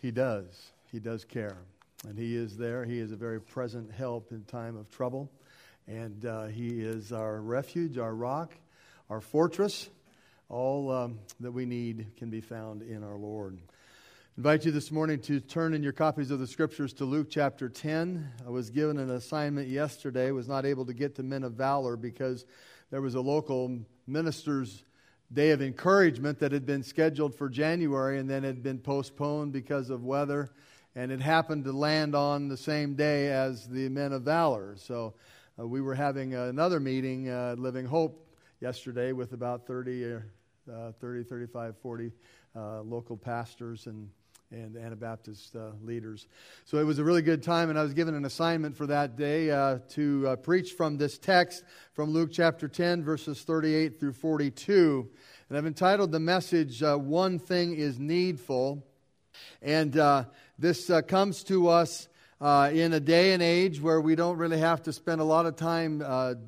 He does. He does care. And He is there. He is a very present help in time of trouble. And He is our refuge, our rock, our fortress. All that we need can be found in our Lord. I invite you this morning to turn in your copies of the Scriptures to Luke chapter 10. I was given an assignment yesterday. Was not able to get to Men of Valor because there was a local minister's day of encouragement that had been scheduled for January and then had been postponed because of weather. And it happened to land on the same day as the Men of Valor. So we were having another meeting, Living Hope, yesterday with about 35, 40 local pastors and Anabaptist leaders. So it was a really good time, and I was given an assignment for that day to preach from this text from Luke chapter 10, verses 38 through 42. And I've entitled the message, One Thing is Needful. And this comes to us in a day and age where we don't really have to spend a lot of time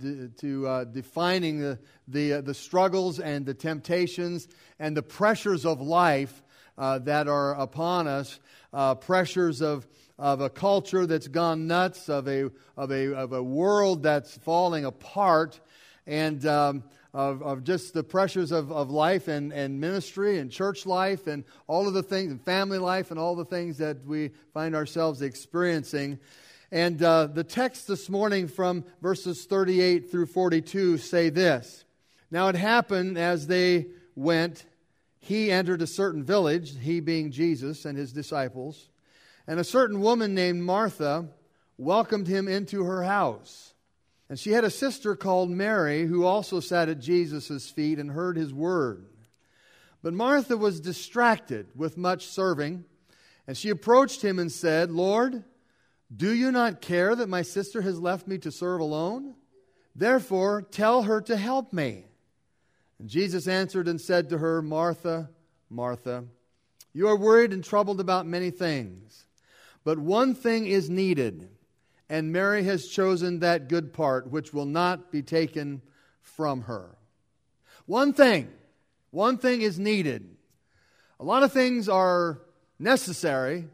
defining the struggles and the temptations and the pressures of life that are upon us, pressures of a culture that's gone nuts, of a world that's falling apart, and of just the pressures of life and ministry and church life and all of the things, and family life and all the things that we find ourselves experiencing. And the text this morning from verses 38 through 42 say this: Now it happened as they went, He entered a certain village, He being Jesus and His disciples, and a certain woman named Martha welcomed Him into her house. And she had a sister called Mary, who also sat at Jesus' feet and heard His word. But Martha was distracted with much serving, and she approached Him and said, Lord, do you not care that my sister has left me to serve alone? Therefore, tell her to help me. And Jesus answered and said to her, Martha, Martha, you are worried and troubled about many things, but one thing is needed. And Mary has chosen that good part, which will not be taken from her. One thing is needed. A lot of things are necessary,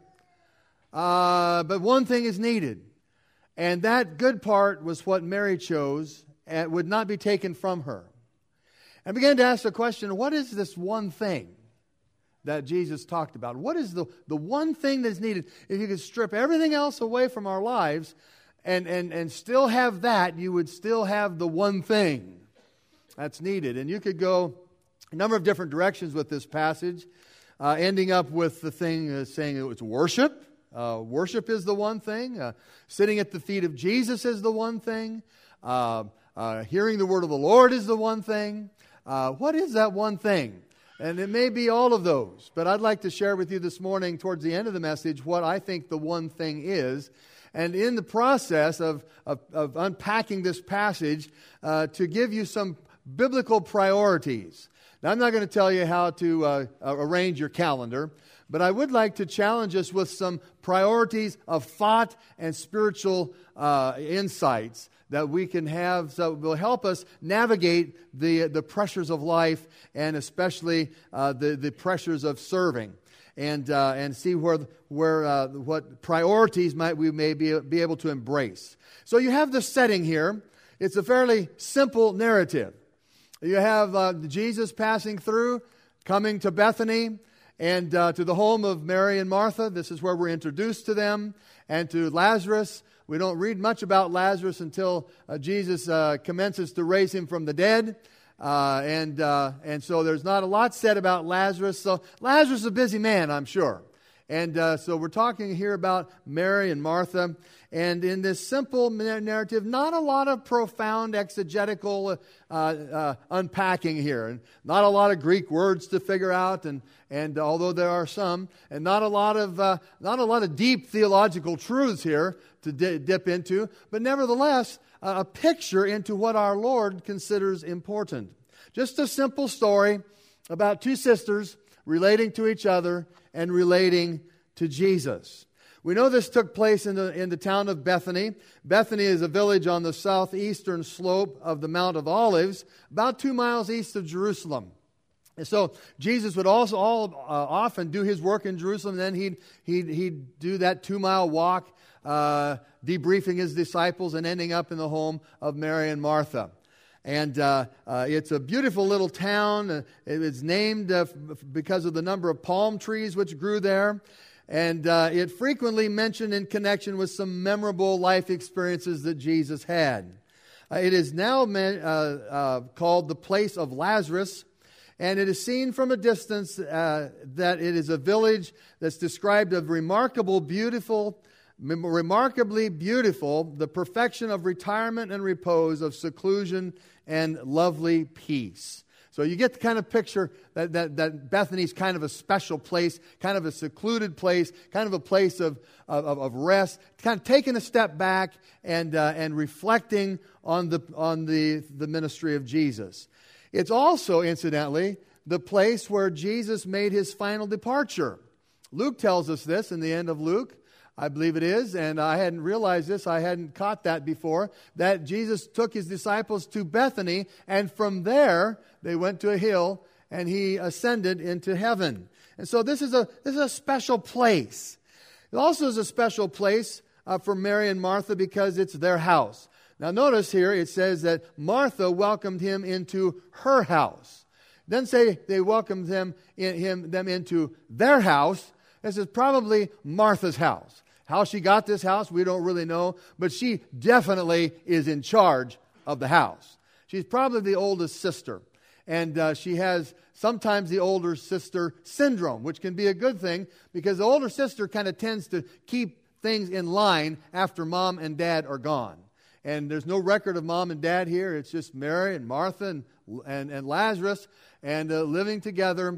but one thing is needed. And that good part was what Mary chose and would not be taken from her. I began to ask the question, what is this one thing that Jesus talked about? What is the one thing that's needed? If you could strip everything else away from our lives and still have that, you would still have the one thing that's needed. And you could go a number of different directions with this passage, ending up with the thing saying it's worship. Worship is the one thing. Sitting at the feet of Jesus is the one thing. Hearing the word of the Lord is the one thing. What is that one thing? And it may be all of those, but I'd like to share with you this morning towards the end of the message what I think the one thing is. And in the process of unpacking this passage, to give you some biblical priorities. Now, I'm not going to tell you how to arrange your calendar, but I would like to challenge us with some priorities of thought and spiritual insights that we can have, so it will help us navigate the pressures of life, and especially the pressures of serving, and see what priorities we may be able to embrace. So you have the setting here. It's a fairly simple narrative. You have Jesus passing through, coming to Bethany, and to the home of Mary and Martha. This is where we're introduced to them, and to Lazarus. We don't read much about Lazarus until Jesus commences to raise him from the dead. And so there's not a lot said about Lazarus. So Lazarus is a busy man, I'm sure. And so we're talking here about Mary and Martha. And in this simple narrative, not a lot of profound exegetical unpacking here. And not a lot of Greek words to figure out. And although there are some, and not a lot of deep theological truths here to dip into. But nevertheless, a picture into what our Lord considers important. Just a simple story about two sisters relating to each other and relating to Jesus. We know this took place in the town of Bethany. Bethany is a village on the southeastern slope of the Mount of Olives, about 2 miles east of Jerusalem. And so Jesus would also often do his work in Jerusalem. Then he'd do that 2-mile walk, debriefing his disciples and ending up in the home of Mary and Martha. And it's a beautiful little town. It was named because of the number of palm trees which grew there. And it frequently mentioned in connection with some memorable life experiences that Jesus had. It is now called the place of Lazarus. And it is seen from a distance that it is a village that's described as remarkably beautiful, the perfection of retirement and repose, of seclusion and lovely peace. So you get the kind of picture that Bethany's kind of a special place, kind of a secluded place, kind of a place of rest, kind of taking a step back and reflecting on the ministry of Jesus. It's also, incidentally, the place where Jesus made his final departure. Luke tells us this in the end of Luke, I believe it is, and I hadn't realized this, I hadn't caught that before, that Jesus took his disciples to Bethany, and from there they went to a hill, and he ascended into heaven. And so this is a special place. It also is a special place for Mary and Martha because it's their house. Now notice here it says that Martha welcomed him into her house. Then say they welcomed them into their house. This is probably Martha's house. How she got this house, we don't really know, but she definitely is in charge of the house. She's probably the oldest sister, and she has sometimes the older sister syndrome, which can be a good thing because the older sister kind of tends to keep things in line after mom and dad are gone. And there's no record of mom and dad here. It's just Mary and Martha and Lazarus and living together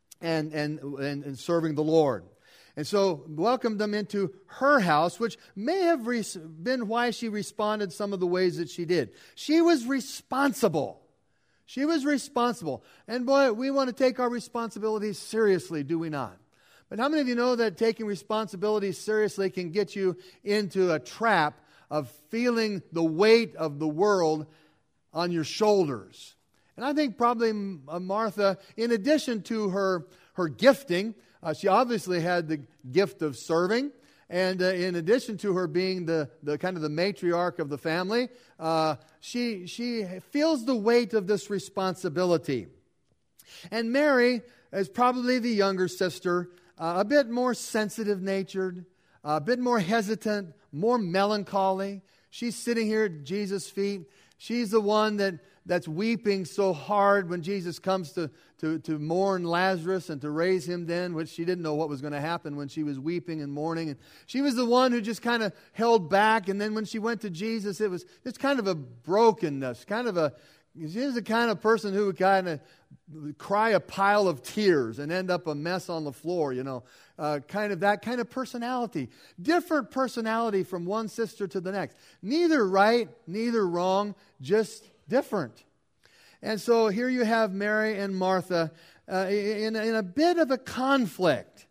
and serving the Lord. And so welcomed them into her house, which may have been why she responded some of the ways that she did. She was responsible. She was responsible. And boy, we want to take our responsibilities seriously, do we not? But how many of you know that taking responsibilities seriously can get you into a trap of feeling the weight of the world on your shoulders? And I think probably Martha, in addition to her gifting, she obviously had the gift of serving. And in addition to her being the kind of the matriarch of the family, she feels the weight of this responsibility. And Mary is probably the younger sister, a bit more sensitive-natured, a bit more hesitant, more melancholy. She's sitting here at Jesus' feet. She's the one that's weeping so hard when Jesus comes to mourn Lazarus and to raise him then, which she didn't know what was going to happen when she was weeping and mourning. And she was the one who just kind of held back. And then when she went to Jesus, it was just kind of a brokenness, she was the kind of person who would kind of cry a pile of tears and end up a mess on the floor, kind of that kind of personality. Different personality from one sister to the next. Neither right, neither wrong, just different. And so here you have Mary and Martha in a bit of a conflict.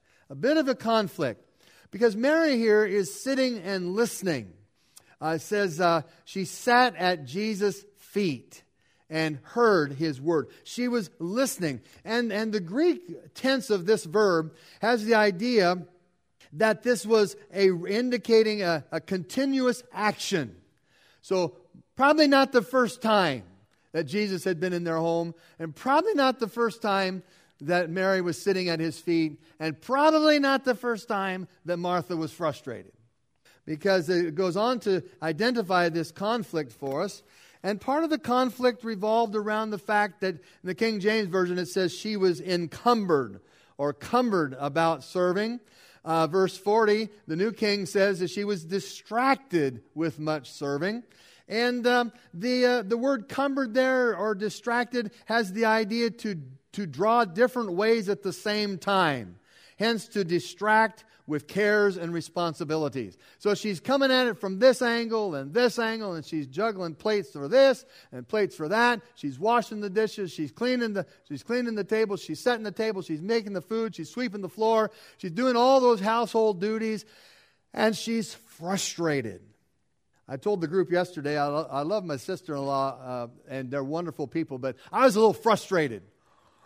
Because Mary here is sitting and listening. It says she sat at Jesus' feet and heard his word. She was listening. And the Greek tense of this verb has the idea that this was indicating a continuous action. So probably not the first time that Jesus had been in their home, and probably not the first time that Mary was sitting at his feet, and probably not the first time that Martha was frustrated. Because it goes on to identify this conflict for us. And part of the conflict revolved around the fact that in the King James Version it says she was encumbered or cumbered about serving. Verse 40, the New King says that she was distracted with much serving. And the word cumbered there or distracted has the idea to draw different ways at the same time. Hence to distract with cares and responsibilities. So she's coming at it from this angle, and she's juggling plates for this and plates for that. She's washing the dishes, she's cleaning the table, she's setting the table, she's making the food, she's sweeping the floor, she's doing all those household duties, and she's frustrated. I told the group yesterday, I love my sister-in-law, and they're wonderful people, but I was a little frustrated.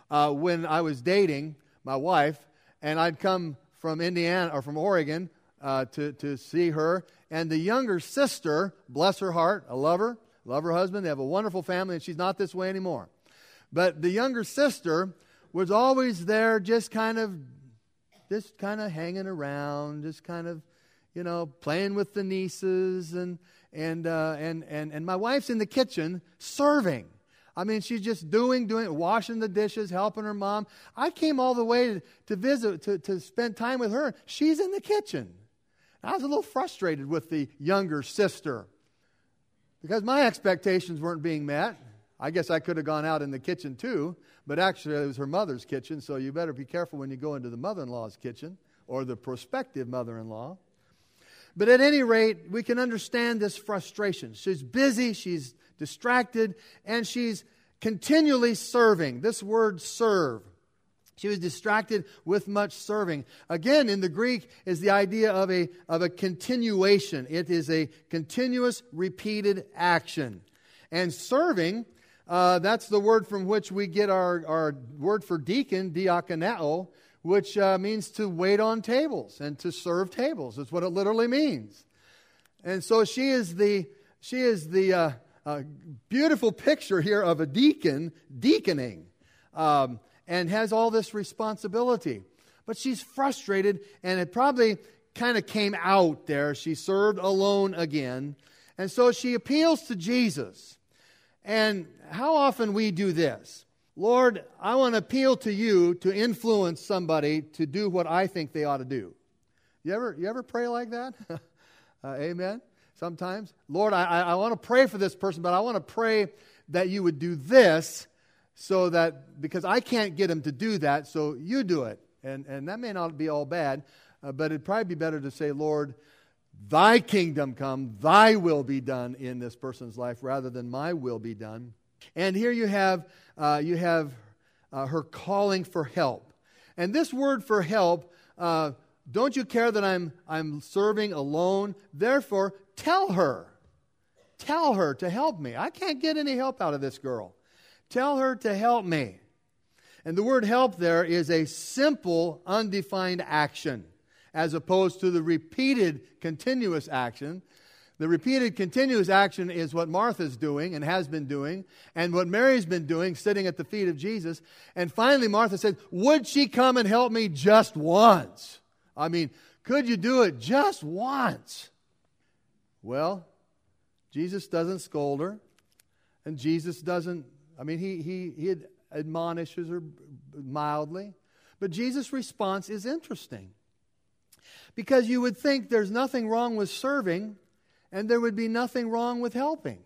when I was dating my wife, and I'd come from Indiana or from Oregon to see her. And the younger sister, bless her heart, I love her husband. They have a wonderful family, and she's not this way anymore. But the younger sister was always there, just kind of hanging around, just kind of, playing with the nieces, and my wife's in the kitchen serving. I mean, she's just doing, washing the dishes, helping her mom. I came all the way to visit, to spend time with her. She's in the kitchen. I was a little frustrated with the younger sister because my expectations weren't being met. I guess I could have gone out in the kitchen too, but actually it was her mother's kitchen, so you better be careful when you go into the mother-in-law's kitchen or the prospective mother-in-law. But at any rate, we can understand this frustration. She's busy, she's distracted, and she's continually serving. This word serve. She was distracted with much serving. Again, in the Greek is the idea of a continuation. It is a continuous, repeated action. And serving, that's the word from which we get our word for deacon, diakoneo, which means to wait on tables and to serve tables. That's what it literally means. And so she is the beautiful picture here of a deacon deaconing. And has all this responsibility. But she's frustrated, and it probably kind of came out there. She served alone again. And so she appeals to Jesus. And how often we do this? Lord, I want to appeal to you to influence somebody to do what I think they ought to do. You ever pray like that? Amen? Sometimes. Lord, I want to pray for this person, but I want to pray that you would do this, so that, because I can't get him to do that, so you do it. And that may not be all bad, but it'd probably be better to say, Lord, thy kingdom come, thy will be done in this person's life rather than my will be done. And here you have her calling for help. And this word for help, don't you care that I'm serving alone? Therefore, tell her to help me. I can't get any help out of this girl. Tell her to help me. And the word help there is a simple, undefined action, as opposed to the repeated, continuous action. The repeated, continuous action is what Martha's doing and has been doing, and what Mary's been doing, sitting at the feet of Jesus. And finally, Martha said, would she come and help me just once? I mean, could you do it just once? Well, Jesus doesn't scold her, and Jesus doesn't, he admonishes her mildly. But Jesus' response is interesting. Because you would think there's nothing wrong with serving, and there would be nothing wrong with helping.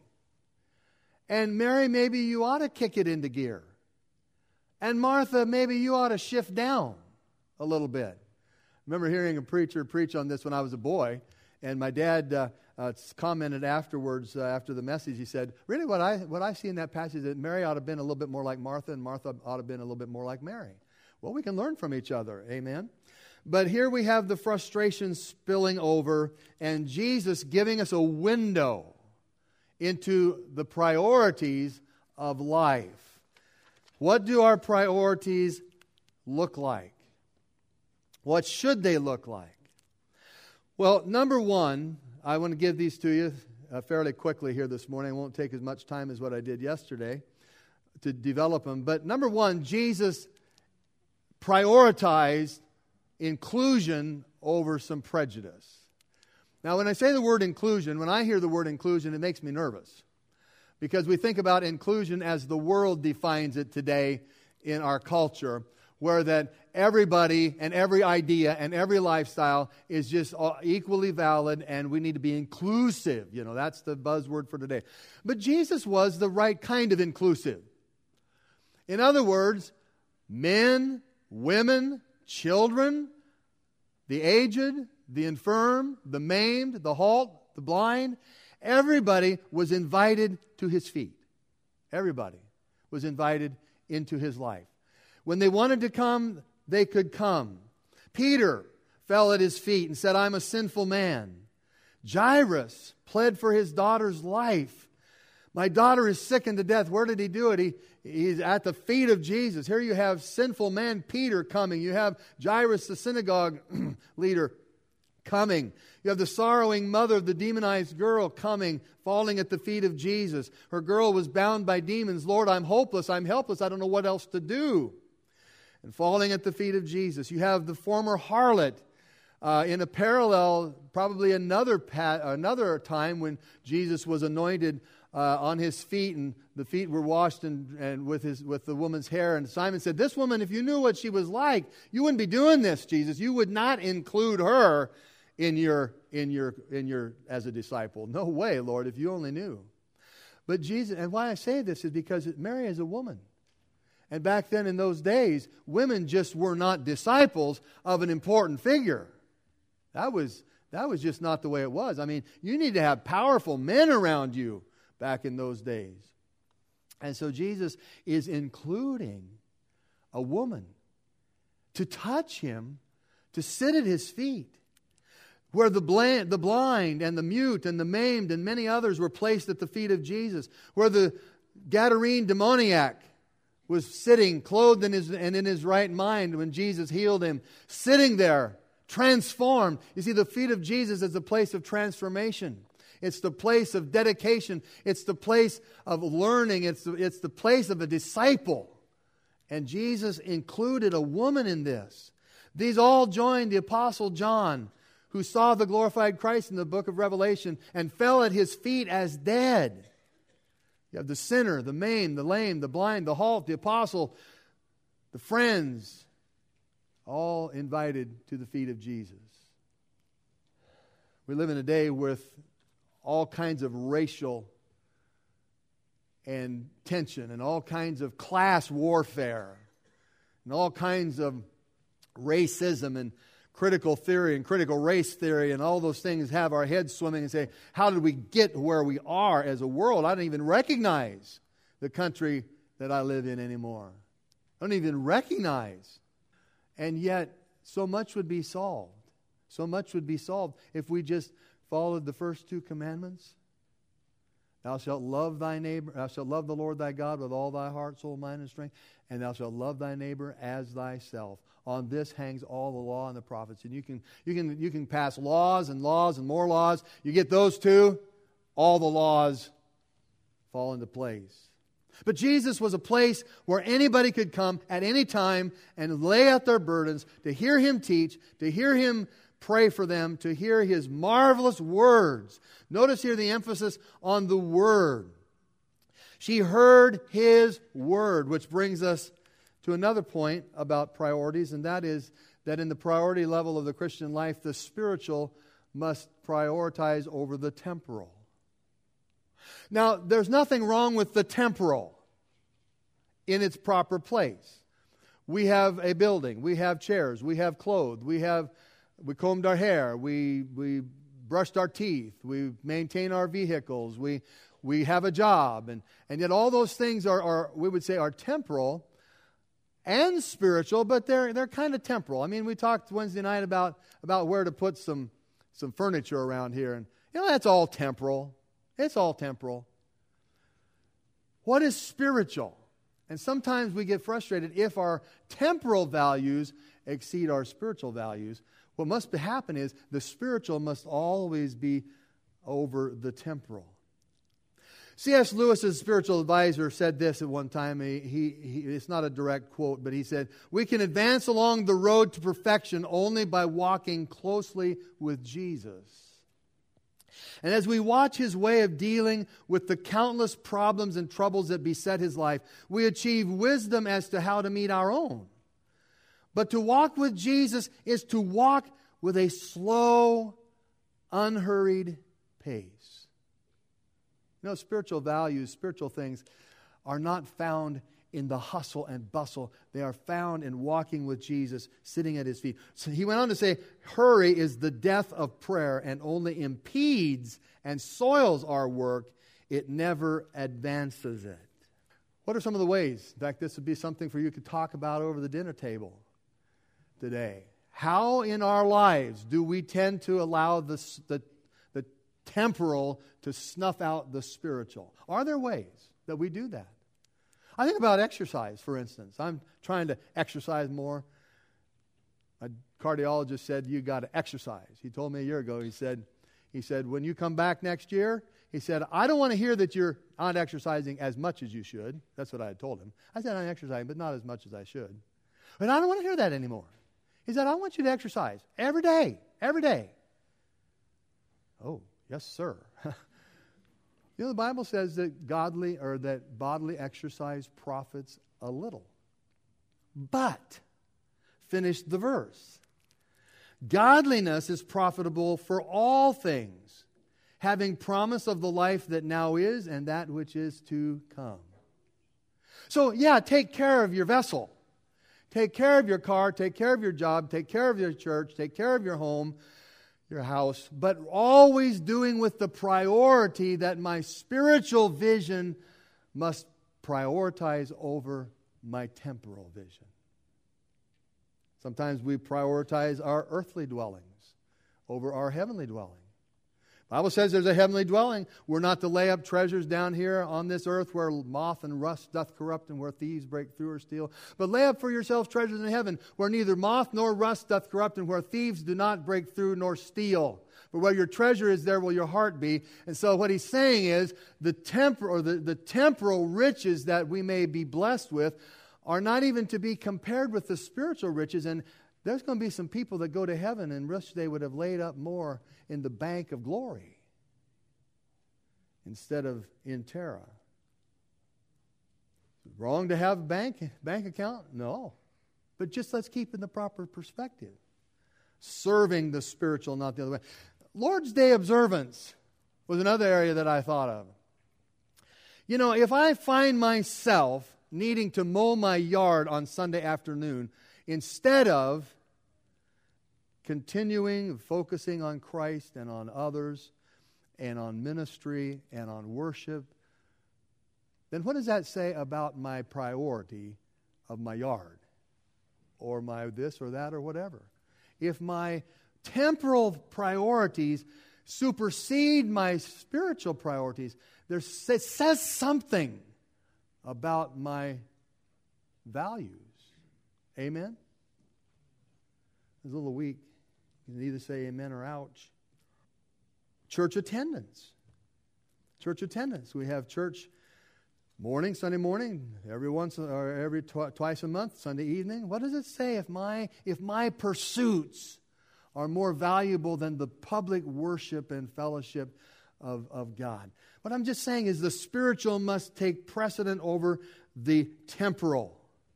And Mary, maybe you ought to kick it into gear. And Martha, maybe you ought to shift down a little bit. I remember hearing a preacher preach on this when I was a boy, and my dad commented afterwards, after the message, he said, really what I see in that passage is that Mary ought to have been a little bit more like Martha, and Martha ought to have been a little bit more like Mary. Well, we can learn from each other, amen? But here we have the frustration spilling over, and Jesus giving us a window into the priorities of life. What do our priorities look like? What should they look like? Well, number one, I want to give these to you fairly quickly here this morning. I won't take as much time as what I did yesterday to develop them. But number one, Jesus prioritized inclusion over some prejudice. Now, when I say the word inclusion, when I hear the word inclusion, it makes me nervous. Because we think about inclusion as the world defines it today in our culture, where that everybody and every idea and every lifestyle is just equally valid, and we need to be inclusive. That's the buzzword for today. But Jesus was the right kind of inclusive. In other words, men, women, children, the aged, the infirm, the maimed, the halt, the blind, everybody was invited to his feet. Everybody was invited into his life. When they wanted to come, they could come. Peter fell at his feet and said, I'm a sinful man. Jairus pled for his daughter's life. My daughter is sick unto death. Where did he do it? He's at the feet of Jesus. Here you have sinful man Peter coming. You have Jairus, the synagogue leader, coming. You have the sorrowing mother of the demonized girl coming, falling at the feet of Jesus. Her girl was bound by demons. Lord, I'm hopeless. I'm helpless. I don't know what else to do. And falling at the feet of Jesus. You have the former harlot in a parallel, probably another time when Jesus was anointed on his feet, and the feet were washed and with the woman's hair. And Simon said, "This woman, if you knew what she was like, you wouldn't be doing this, Jesus. You would not include her in your as a disciple. No way, Lord, if you only knew." But Jesus, and why I say this is because Mary is a woman. And back then in those days, women just were not disciples of an important figure. That was just not the way it was. I mean, you need to have powerful men around you back in those days. And so Jesus is including a woman to touch him, to sit at his feet, where the blind and the mute and the maimed and many others were placed at the feet of Jesus, where the Gadarene demoniac was sitting, clothed in his right mind when Jesus healed him, sitting there, transformed. You see, the feet of Jesus is a place of transformation. It's the place of dedication. It's the place of learning. It's the place of a disciple. And Jesus included a woman in this. These all joined the Apostle John, who saw the glorified Christ in the book of Revelation and fell at his feet as dead. You have the sinner, the maimed, the lame, the blind, the halt, the apostle, the friends, all invited to the feet of Jesus. We live in a day with all kinds of racial and tension and all kinds of class warfare and all kinds of racism and critical theory and critical race theory, and all those things have our heads swimming and say, how did we get where we are as a world? I don't even recognize the country that I live in anymore. I don't even recognize. And yet, so much would be solved. So much would be solved if we just followed the first two commandments. Thou shalt love thy neighbor, thou shalt love the Lord thy God with all thy heart, soul, mind, and strength, and thou shalt love thy neighbor as thyself. On this hangs all the law and the prophets. And you can pass laws and more laws. You get those two, all the laws fall into place. But Jesus was a place where anybody could come at any time and lay out their burdens, to hear him teach, to hear him pray for them, to hear his marvelous words. Notice here the emphasis on the word. She heard his word, which brings us to another point about priorities, and that is that in the priority level of the Christian life, the spiritual must prioritize over the temporal. Now, there's nothing wrong with the temporal in its proper place. We have a building, we have chairs, we have clothes, we combed our hair, we brushed our teeth, we maintain our vehicles, we have a job, and yet all those things are we would say are temporal and spiritual, but they're kind of temporal. I mean, we talked Wednesday night about where to put some furniture around here, and that's all temporal. It's all temporal. What is spiritual? And sometimes we get frustrated if our temporal values exceed our spiritual values. What must happen is the spiritual must always be over the temporal. C.S. Lewis's spiritual advisor said this at one time. It's not a direct quote, but he said, "We can advance along the road to perfection only by walking closely with Jesus." And as we watch his way of dealing with the countless problems and troubles that beset his life, we achieve wisdom as to how to meet our own. But to walk with Jesus is to walk with a slow, unhurried pace. Spiritual values, spiritual things are not found in the hustle and bustle. They are found in walking with Jesus, sitting at his feet. So he went on to say, hurry is the death of prayer and only impedes and soils our work. It never advances it. What are some of the ways? In fact, this would be something for you to talk about over the dinner table today. How in our lives do we tend to allow the temporal to snuff out the spiritual? Are there ways that we do that? I think about exercise, for instance. I'm trying to exercise more. My cardiologist said, you got to exercise. He told me a year ago, he said, when you come back next year, he said, I don't want to hear that you're not exercising as much as you should. That's what I had told him. I said, I'm exercising, but not as much as I should. But I don't want to hear that anymore. He said, I want you to exercise every day, every day. Oh, yes, sir. You know, the Bible says that bodily exercise profits a little. But, finish the verse. Godliness is profitable for all things, having promise of the life that now is and that which is to come. So, yeah, take care of your vessel. Take care of your car, take care of your job, take care of your church, take care of your home, your house, but always doing with the priority that my spiritual vision must prioritize over my temporal vision. Sometimes we prioritize our earthly dwellings over our heavenly dwelling. The Bible says there's a heavenly dwelling. We're not to lay up treasures down here on this earth where moth and rust doth corrupt and where thieves break through or steal. But lay up for yourselves treasures in heaven where neither moth nor rust doth corrupt and where thieves do not break through nor steal. For where your treasure is, there will your heart be. And so what he's saying is the temporal riches that we may be blessed with are not even to be compared with the spiritual riches. And there's going to be some people that go to heaven and wish they would have laid up more in the bank of glory instead of in terra. Wrong to have a bank account? No. But just let's keep in the proper perspective. Serving the spiritual, not the other way. Lord's Day observance was another area that I thought of. You know, if I find myself needing to mow my yard on Sunday afternoon instead of continuing, focusing on Christ and on others and on ministry and on worship, then what does that say about my priority of my yard or my this or that or whatever? If my temporal priorities supersede my spiritual priorities, it says something about my values. Amen? It's a little weak. You can either say amen or ouch. Church attendance. Church attendance. We have church morning, Sunday morning, twice a month, Sunday evening. What does it say if my pursuits are more valuable than the public worship and fellowship of God? What I'm just saying is the spiritual must take precedent over the temporal.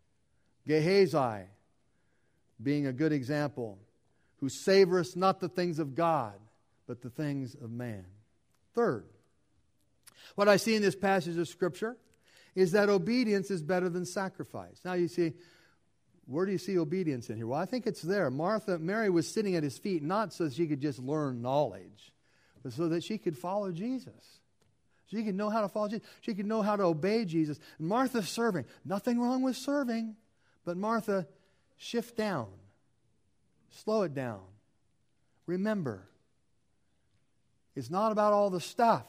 Gehazi being a good example, who savoreth not the things of God, but the things of man. Third, what I see in this passage of Scripture is that obedience is better than sacrifice. Now you see, where do you see obedience in here? Well, I think it's there. Mary was sitting at his feet not so that she could just learn knowledge, but so that she could follow Jesus. She could know how to follow Jesus. She could know how to obey Jesus. And Martha's serving. Nothing wrong with serving, but Martha, shift down. Slow it down. Remember, it's not about all the stuff.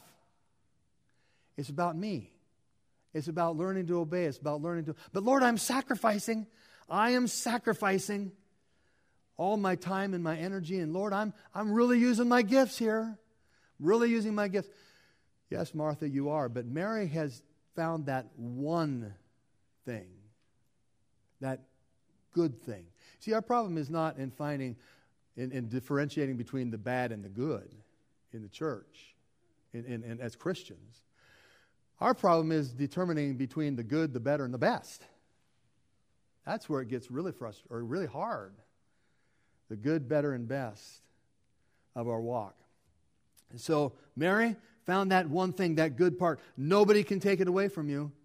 It's about me. It's about learning to obey. It's about learning to... But Lord, I'm sacrificing. I am sacrificing all my time and my energy. And Lord, I'm really using my gifts here. Really using my gifts. Yes, Martha, you are. But Mary has found that one thing. That good thing. See, our problem is not in finding, in differentiating between the bad and the good in the church, and as Christians. Our problem is determining between the good, the better, and the best. That's where it gets really frustrating, or really hard. The good, better, and best of our walk. And so Mary found that one thing, that good part. Nobody can take it away from you.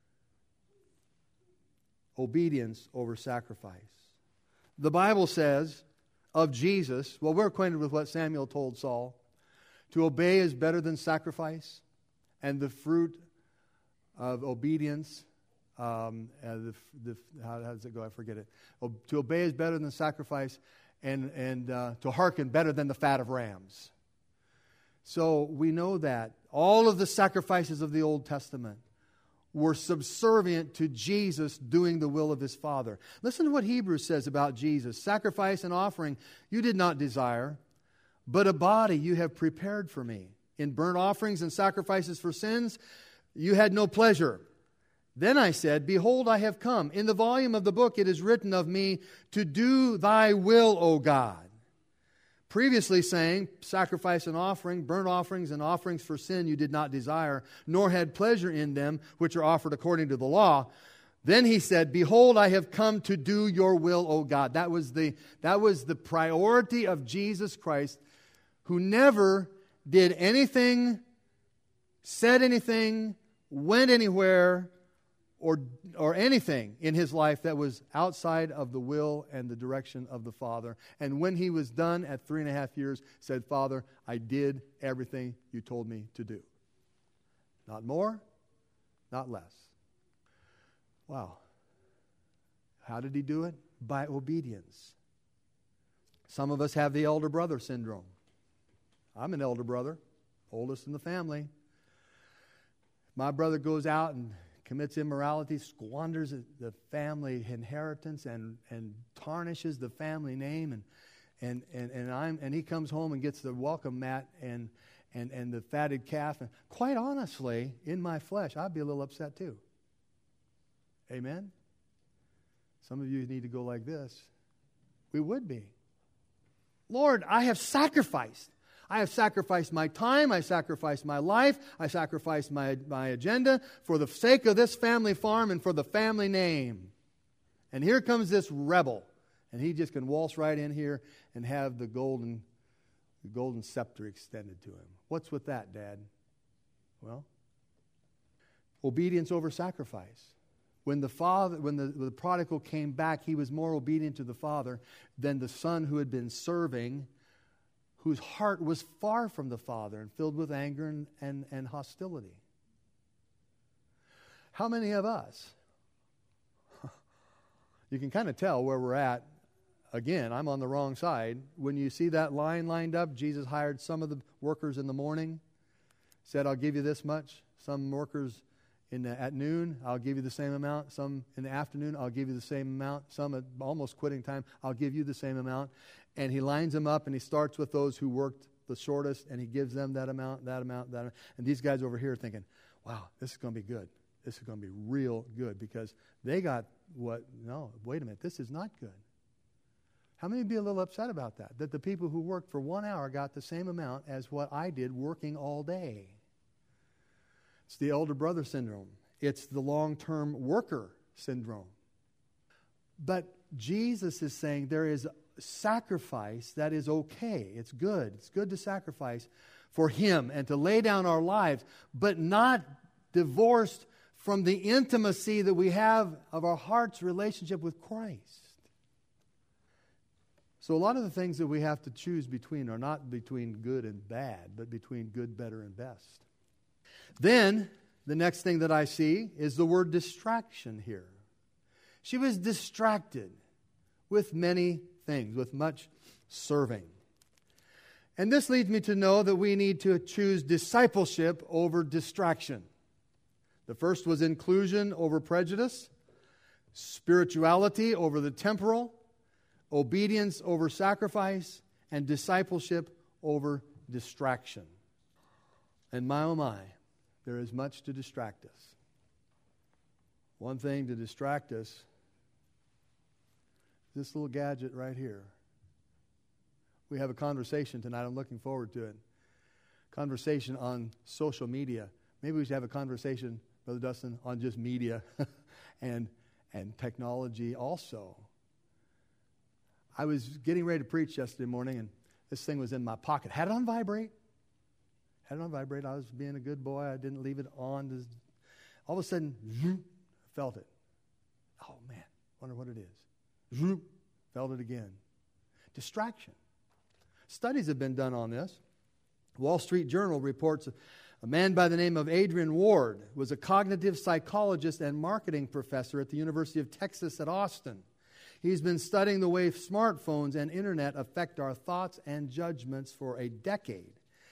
Obedience over sacrifice. The Bible says of Jesus, well, we're acquainted with what Samuel told Saul. To obey is better than sacrifice, and the fruit of obedience, how does it go? I forget it. To obey is better than sacrifice, and to hearken better than the fat of rams. So we know that all of the sacrifices of the Old Testament were subservient to Jesus doing the will of His Father. Listen to what Hebrews says about Jesus. Sacrifice and offering you did not desire, but a body you have prepared for me. In burnt offerings and sacrifices for sins you had no pleasure. Then I said, Behold, I have come. In the volume of the book it is written of me to do thy will, O God. Previously saying, sacrifice and offering, burnt offerings and offerings for sin you did not desire, nor had pleasure in them, which are offered according to the law. Then he said, Behold, I have come to do your will, O God. That was the priority of Jesus Christ, who never did anything, said anything, went anywhere, or anything in His life that was outside of the will and the direction of the Father. And when He was done at 3.5 years, said, Father, I did everything you told me to do. Not more, not less. Wow. How did He do it? By obedience. Some of us have the elder brother syndrome. I'm an elder brother, oldest in the family. My brother goes out and commits immorality, squanders the family inheritance, and tarnishes the family name, and he comes home and gets the welcome mat and the fatted calf. And quite honestly, in my flesh, I'd be a little upset too. Amen? Some of you need to go like this. We would be. Lord, I have sacrificed. I have sacrificed my time, I sacrificed my life, I sacrificed my agenda for the sake of this family farm and for the family name. And here comes this rebel, and he just can waltz right in here and have the golden scepter extended to him. What's with that, Dad? Well, obedience over sacrifice. When the prodigal came back, he was more obedient to the Father than the son who had been serving, whose heart was far from the Father and filled with anger and hostility. How many of us? You can kind of tell where we're at. Again, I'm on the wrong side. When you see that line lined up, Jesus hired some of the workers in the morning, said, I'll give you this much. Some workers at noon, I'll give you the same amount. Some in the afternoon, I'll give you the same amount. Some at almost quitting time, I'll give you the same amount. And he lines them up, and he starts with those who worked the shortest, and he gives them that amount, that amount, that amount. And these guys over here are thinking, wow, this is going to be good. This is going to be real good, because they got no, wait a minute, this is not good. How many would be a little upset about that? That the people who worked for 1 hour got the same amount as what I did working all day. It's the elder brother syndrome. It's the long-term worker syndrome. But Jesus is saying there is sacrifice that is okay. It's good. It's good to sacrifice for Him and to lay down our lives, but not divorced from the intimacy that we have of our heart's relationship with Christ. So a lot of the things that we have to choose between are not between good and bad, but between good, better, and best. Then, the next thing that I see is the word distraction here. She was distracted with many things, with much serving. And this leads me to know that we need to choose discipleship over distraction. The first was inclusion over prejudice, spirituality over the temporal, obedience over sacrifice, and discipleship over distraction. And my, oh my, there is much to distract us. One thing to distract us, this little gadget right here. We have a conversation tonight. I'm looking forward to it. Conversation on social media. Maybe we should have a conversation, Brother Dustin, on just media and technology also. I was getting ready to preach yesterday morning, and this thing was in my pocket. Had it on vibrate. I was being a good boy. I didn't leave it on. All of a sudden, zoom, felt it. Oh, man, wonder what it is. Zoom, felt it again. Distraction. Studies have been done on this. Wall Street Journal reports a man by the name of Adrian Ward was a cognitive psychologist and marketing professor at the University of Texas at Austin. He's been studying the way smartphones and internet affect our thoughts and judgments for a decade.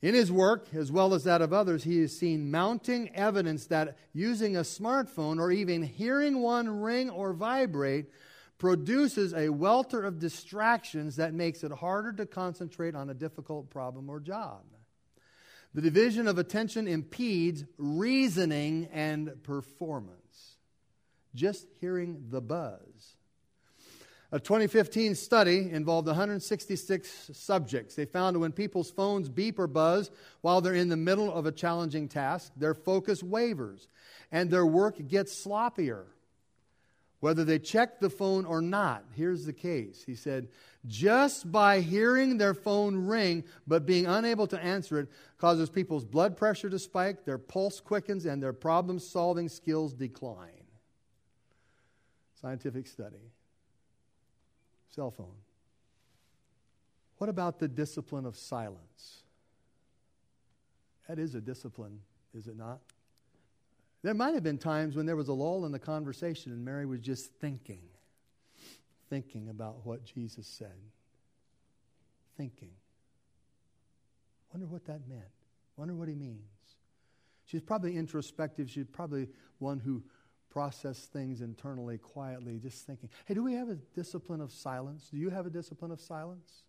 In his work, as well as that of others, he has seen mounting evidence that using a smartphone or even hearing one ring or vibrate produces a welter of distractions that makes it harder to concentrate on a difficult problem or job. The division of attention impedes reasoning and performance. Just hearing the buzz. A 2015 study involved 166 subjects. They found that when people's phones beep or buzz while they're in the middle of a challenging task, their focus wavers and their work gets sloppier. Whether they check the phone or not, here's the case. He said, just by hearing their phone ring but being unable to answer it causes people's blood pressure to spike, their pulse quickens, and their problem-solving skills decline. Scientific study. Cell phone. What about the discipline of silence? That is a discipline, is it not? There might have been times when there was a lull in the conversation and Mary was just thinking about what Jesus said. Thinking. Wonder what that meant. Wonder what he means. She's probably introspective. She's probably one who process things internally, quietly, just thinking. Hey, do we have a discipline of silence? Do you have a discipline of silence?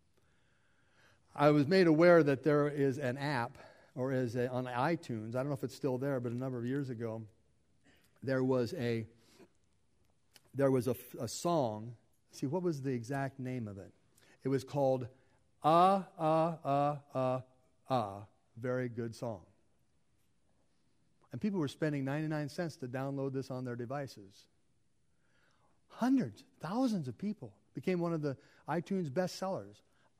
I was made aware that there is an app, or on iTunes, I don't know if it's still there, but a number of years ago, there was a song. See, what was the exact name of it? It was called Very Good Song. And people were spending 99 cents to download this on their devices. Hundreds, thousands of people. Became one of the iTunes bestsellers.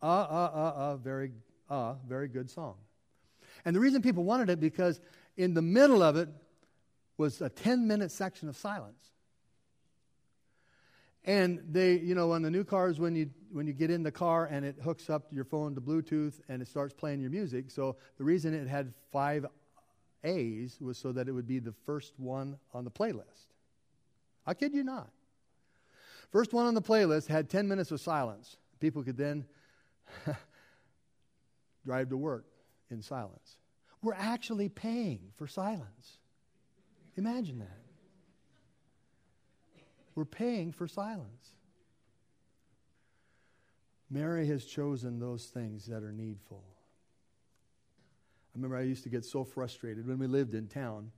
Very good song. And the reason people wanted it because in the middle of it was a 10-minute section of silence. And they, on the new cars, when you get in the car and it hooks up your phone to Bluetooth and it starts playing your music. So the reason it had 5 A's was so that it would be the first one on the playlist. I kid you not. First one on the playlist had 10 minutes of silence. People could then drive to work in silence. We're actually paying for silence. Imagine that. We're paying for silence. Mary has chosen those things that are needful. I remember I used to get so frustrated when we lived in town.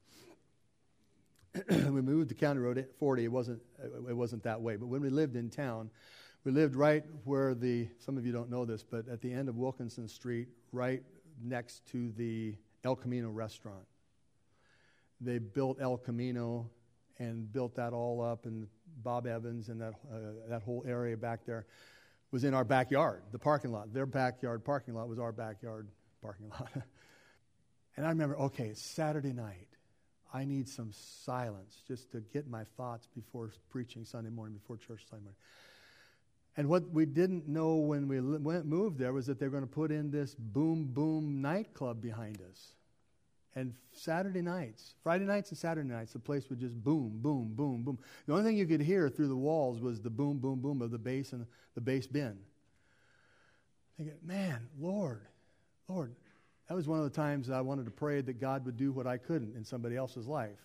When we moved to County Road 40, it wasn't that way. But when we lived in town, we lived right where some of you don't know this, but at the end of Wilkinson Street, right next to the El Camino restaurant. They built El Camino and built that all up, and Bob Evans and that whole area back there was in our backyard, the parking lot. Their backyard parking lot was our backyard parking lot. And I remember, okay, it's Saturday night. I need some silence just to get my thoughts before preaching Sunday morning, before church Sunday morning. And what we didn't know when we moved there was that they were going to put in this boom boom nightclub behind us. And Friday nights and Saturday nights, the place would just boom, boom, boom, boom. The only thing you could hear through the walls was the boom, boom, boom of the bass and the bass bin. Thinking, man, Lord, that was one of the times I wanted to pray that God would do what I couldn't in somebody else's life.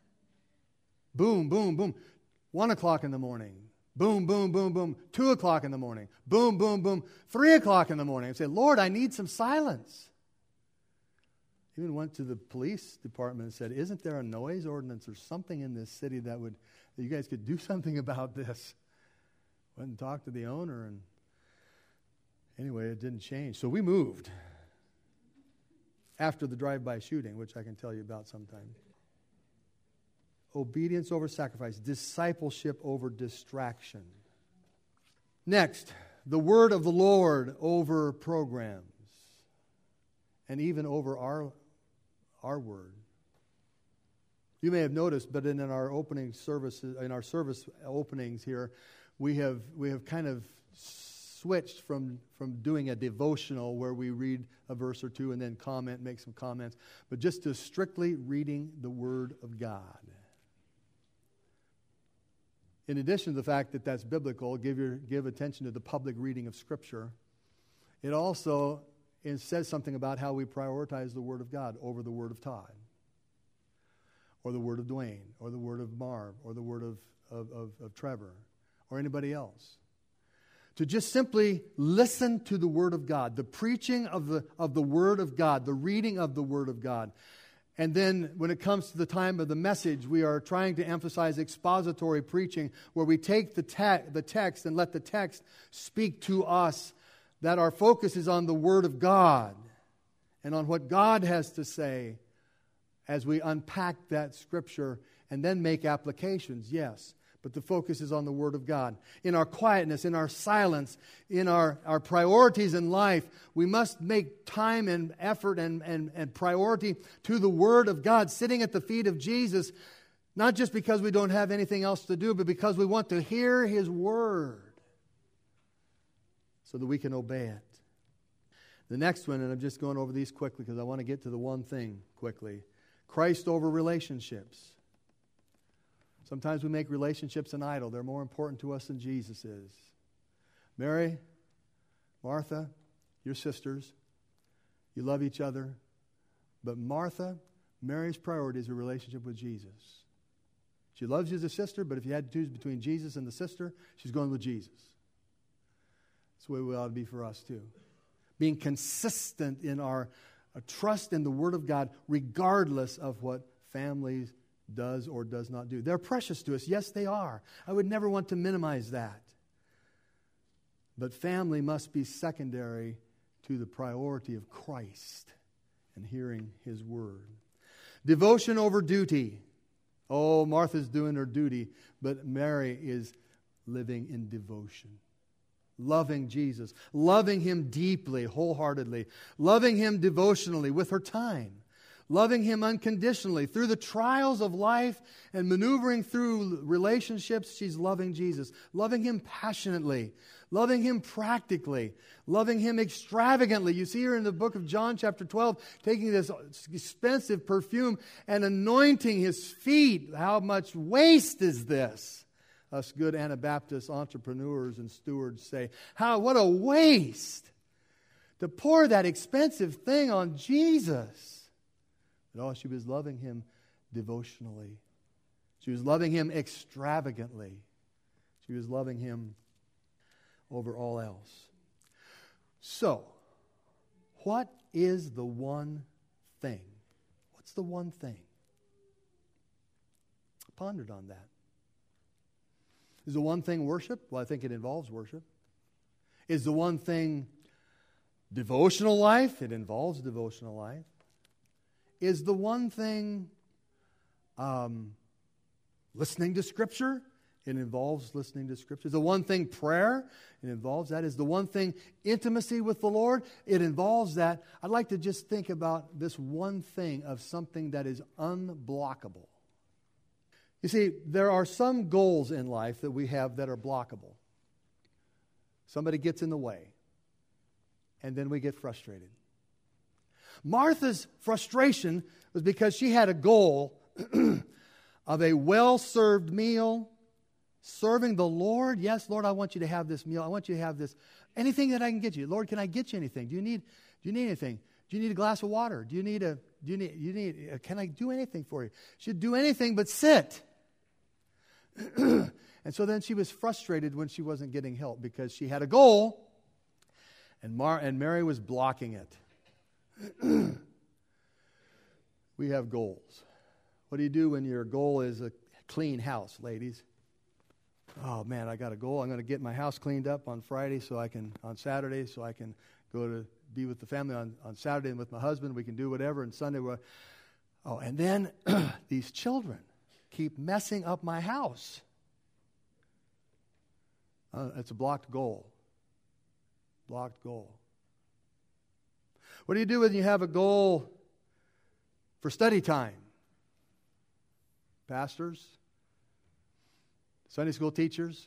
Boom, boom, boom. 1 o'clock in the morning. Boom, boom, boom, boom. 2 o'clock in the morning. Boom, boom, boom. 3 o'clock in the morning. I say, Lord, I need some silence. Even went to the police department and said, isn't there a noise ordinance or something in this city that you guys could do something about this? Went and talked to the owner, and anyway, it didn't change. So we moved after the drive-by shooting, which I can tell you about sometime. Obedience over sacrifice. Discipleship over distraction. Next, the word of the Lord over programs. And even over our word. You may have noticed, but in our opening services, in our service openings here, we have kind of switched from doing a devotional where we read a verse or two and then make some comments, but just to strictly reading the Word of God. In addition to the fact that that's biblical, give attention to the public reading of Scripture. It also it says something about how we prioritize the Word of God over the Word of Todd, or the Word of Dwayne, or the Word of Marv, or the Word of Trevor, or anybody else. To just simply listen to the Word of God, the preaching of the Word of God, the reading of the Word of God. And then when it comes to the time of the message, we are trying to emphasize expository preaching, where we take the text and let the text speak to us, that our focus is on the Word of God and on what God has to say as we unpack that Scripture and then make applications, yes. But the focus is on the Word of God. In our quietness, in our silence, in our priorities in life, we must make time and effort and priority to the Word of God, sitting at the feet of Jesus, not just because we don't have anything else to do, but because we want to hear His Word so that we can obey it. The next one, and I'm just going over these quickly because I want to get to the one thing quickly. Christ over relationships. Sometimes we make relationships an idol. They're more important to us than Jesus is. Mary, Martha, your sisters, you love each other. But Mary's priority is a relationship with Jesus. She loves you as a sister, but if you had to choose between Jesus and the sister, she's going with Jesus. That's the way we ought to be for us too. Being consistent in our trust in the Word of God, regardless of what families does or does not do. They're precious to us. Yes, they are. I would never want to minimize that. But family must be secondary to the priority of Christ and hearing His Word. Devotion over duty. Oh, Martha's doing her duty, but Mary is living in devotion. Loving Jesus, loving Him deeply, wholeheartedly, loving Him devotionally with her time, loving Him unconditionally. Through the trials of life and maneuvering through relationships, she's loving Jesus, loving Him passionately, loving Him practically, loving Him extravagantly. You see her in the book of John chapter 12, taking this expensive perfume and anointing His feet. How much waste is this? Us good Anabaptist entrepreneurs and stewards say, what a waste to pour that expensive thing on Jesus. But she was loving Him devotionally. She was loving Him extravagantly. She was loving Him over all else. So, what is the one thing? What's the one thing? I pondered on that. Is the one thing worship? Well, I think it involves worship. Is the one thing devotional life? It involves devotional life. Is the one thing listening to Scripture? It involves listening to Scripture. Is the one thing prayer? It involves that. Is the one thing intimacy with the Lord? It involves that. I'd like to just think about this one thing of something that is unblockable. You see, there are some goals in life that we have that are blockable. Somebody gets in the way, and then we get frustrated. Martha's frustration was because she had a goal of a well-served meal, serving the Lord. Yes, Lord, I want you to have this meal. I want you to have this. Anything that I can get you. Lord, can I get you anything? Do you need anything? Do you need a glass of water? Can I do anything for you? She'd do anything but sit. And so then she was frustrated when she wasn't getting help because she had a goal and Mary was blocking it. We have goals. What do you do when your goal is a clean house, ladies? Oh man, I got a goal. I'm going to get my house cleaned up on Saturday so I can go to be with the family on Saturday and with my husband. We can do whatever, and Sunday and then these children keep messing up my house. It's a blocked goal. Blocked goal. What do you do when you have a goal for study time? Pastors, Sunday school teachers,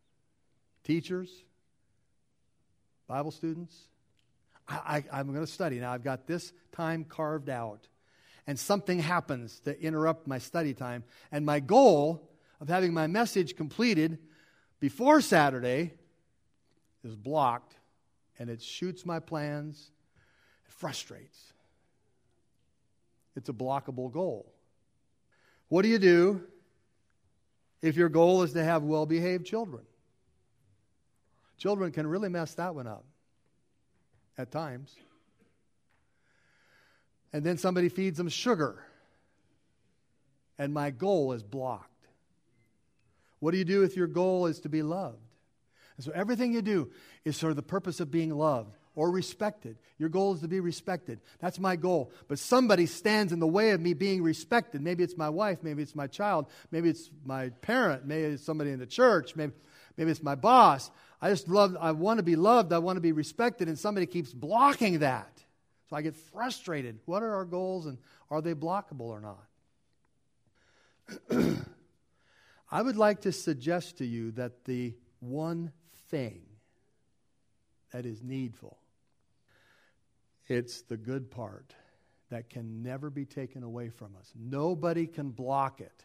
Bible students. I'm going to study. Now I've got this time carved out. And something happens to interrupt my study time. And my goal of having my message completed before Saturday is blocked. And it shoots my plans. It frustrates. It's a blockable goal. What do you do if your goal is to have well-behaved children? Children can really mess that one up at times. And then somebody feeds them sugar, and my goal is blocked. What do you do if your goal is to be loved? And so everything you do is for the purpose of being loved or respected. Your goal is to be respected. That's my goal. But somebody stands in the way of me being respected. Maybe it's my wife. Maybe it's my child. Maybe it's my parent. Maybe it's somebody in the church. Maybe it's my boss. I want to be loved. I want to be respected. And somebody keeps blocking that. So I get frustrated. What are our goals, and are they blockable or not? I would like to suggest to you that the one thing that is needful, it's the good part that can never be taken away from us. Nobody can block it.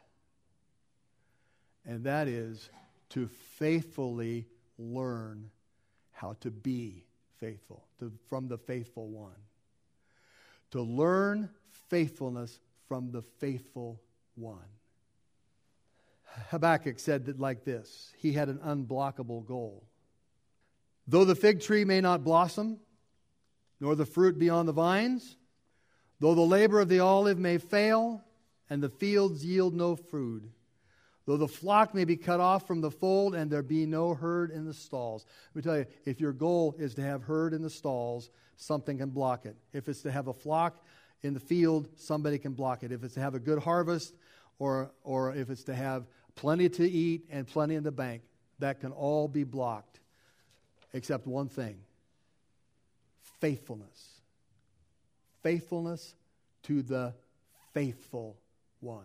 And that is to faithfully learn how to be faithful from the faithful one. To learn faithfulness from the faithful one. Habakkuk said that like this. He had an unblockable goal. Though the fig tree may not blossom, nor the fruit be on the vines, though the labor of the olive may fail, and the fields yield no food, though the flock may be cut off from the fold, and there be no herd in the stalls. Let me tell you, if your goal is to have herd in the stalls, something can block it. If it's to have a flock in the field, somebody can block it. If it's to have a good harvest, or if it's to have plenty to eat and plenty in the bank, that can all be blocked, except one thing: faithfulness. Faithfulness to the faithful one.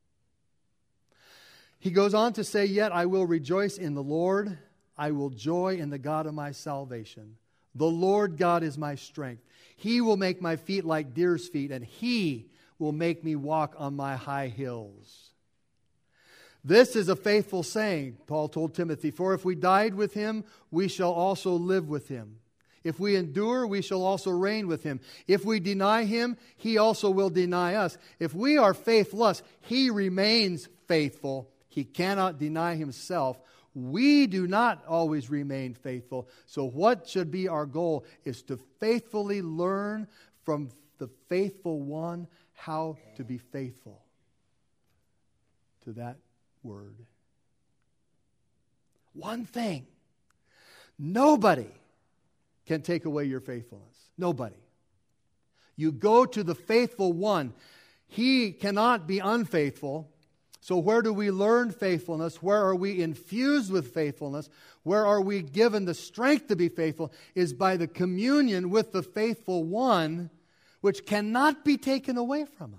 He goes on to say, yet I will rejoice in the Lord. I will joy in the God of my salvation. The Lord God is my strength. He will make my feet like deer's feet, and He will make me walk on my high hills. This is a faithful saying, Paul told Timothy, for if we died with Him, we shall also live with Him. If we endure, we shall also reign with Him. If we deny Him, He also will deny us. If we are faithless, He remains faithful. He cannot deny Himself. We do not always remain faithful. So what should be our goal is to faithfully learn from the faithful one how to be faithful to that word. One thing. Nobody can take away your faithfulness. Nobody. You go to the faithful one. He cannot be unfaithful. So where do we learn faithfulness? Where are we infused with faithfulness? Where are we given the strength to be faithful? Is by the communion with the faithful one, which cannot be taken away from us.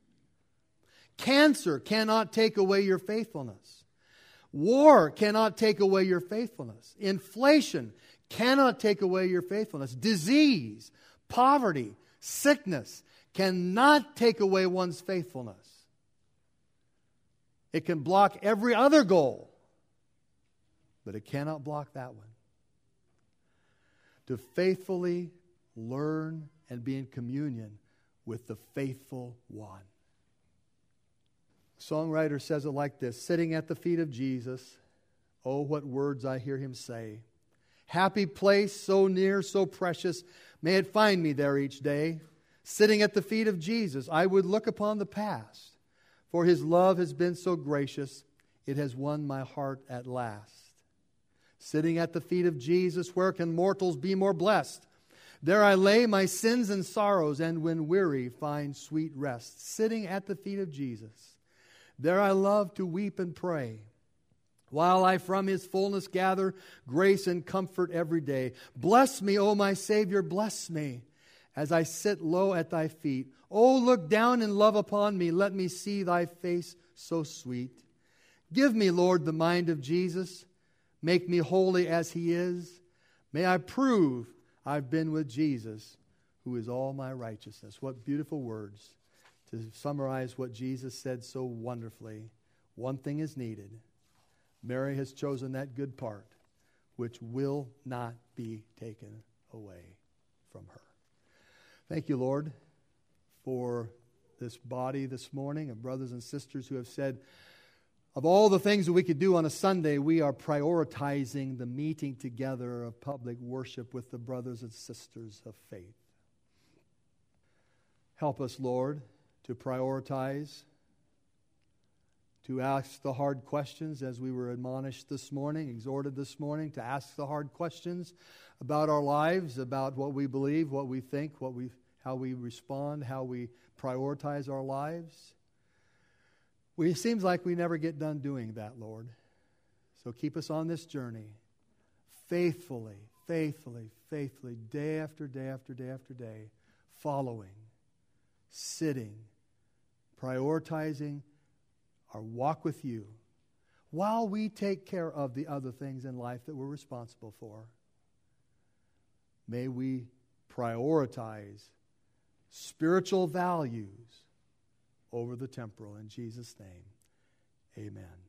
Cancer cannot take away your faithfulness. War cannot take away your faithfulness. Inflation cannot take away your faithfulness. Disease, poverty, sickness cannot take away one's faithfulness. It can block every other goal, but it cannot block that one. To faithfully learn and be in communion with the faithful one. The songwriter says it like this: sitting at the feet of Jesus, oh, what words I hear Him say. Happy place, so near, so precious, may it find me there each day. Sitting at the feet of Jesus, I would look upon the past. For His love has been so gracious, it has won my heart at last. Sitting at the feet of Jesus, where can mortals be more blessed? There I lay my sins and sorrows, and when weary, find sweet rest. Sitting at the feet of Jesus, there I love to weep and pray, while I from His fullness gather grace and comfort every day. Bless me, O my Savior, bless me, as I sit low at Thy feet. Oh, look down in love upon me. Let me see Thy face so sweet. Give me, Lord, the mind of Jesus. Make me holy as He is. May I prove I've been with Jesus, who is all my righteousness. What beautiful words to summarize what Jesus said so wonderfully. One thing is needed. Mary has chosen that good part, which will not be taken away from her. Thank you, Lord, for this body this morning of brothers and sisters who have said, of all the things that we could do on a Sunday, we are prioritizing the meeting together of public worship with the brothers and sisters of faith. Help us, Lord, to prioritize, to ask the hard questions as we were admonished this morning, exhorted this morning, to ask the hard questions about our lives, about what we believe, what we think, how we respond, how we prioritize our lives. It seems like we never get done doing that, Lord. So keep us on this journey faithfully, day after day after day after day, following, sitting, prioritizing our walk with you while we take care of the other things in life that we're responsible for. May we prioritize spiritual values over the temporal. In Jesus' name, amen.